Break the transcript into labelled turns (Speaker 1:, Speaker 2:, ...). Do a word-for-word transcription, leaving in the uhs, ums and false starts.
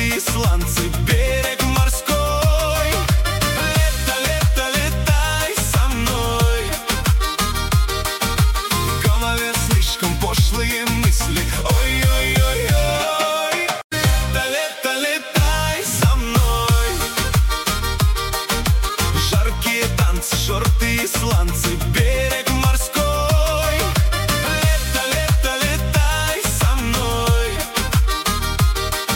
Speaker 1: шорты и сланцы, берег морской. Лето, лето, летай со мной. В голове слишком пошлые мысли. Ой-ой-ой-ой. Лето, лето, летай со мной. Жаркие танцы, шорты и сланцы, берег